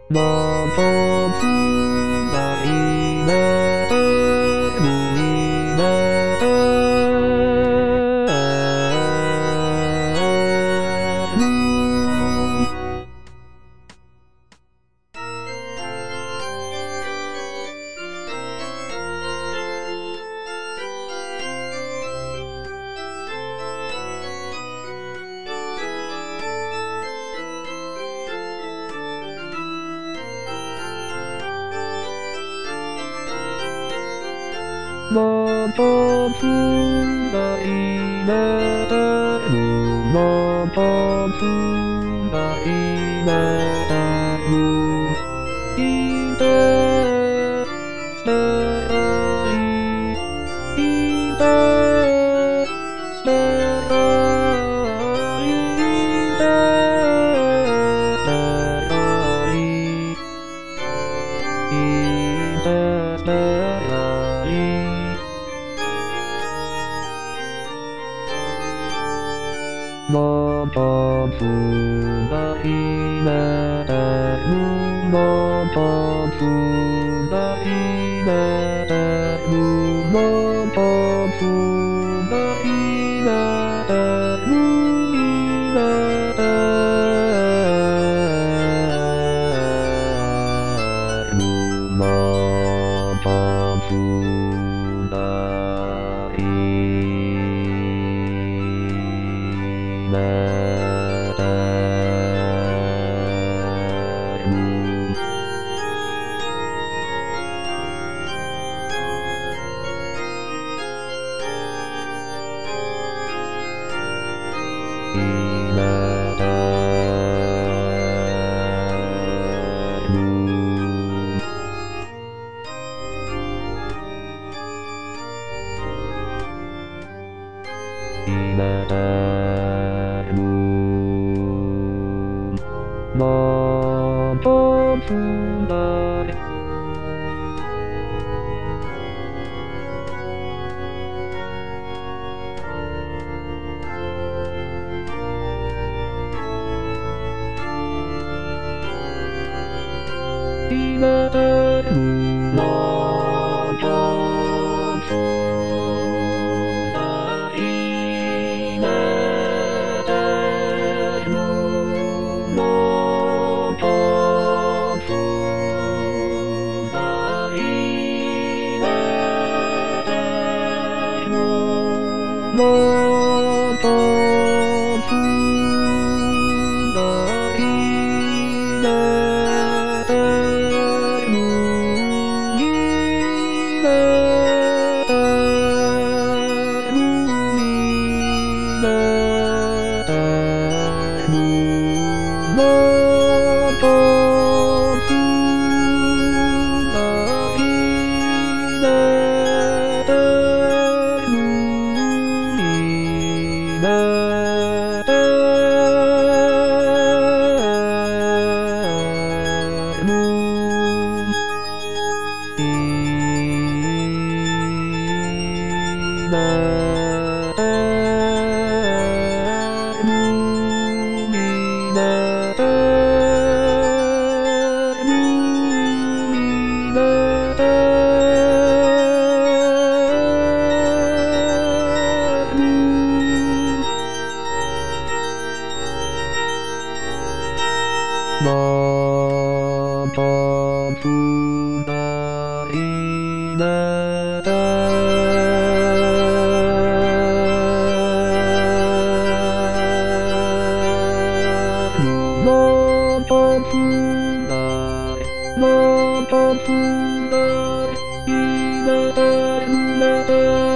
またつないでるいねまたつないでるまたつないでるいてせらいいてせらいいてせらいいてせらいまたつないでるまたつないでるまたつないでるいねまたつないまたつないでるまたつないでるまたつないでるまたつないまたつないでまたつないまたつないでるね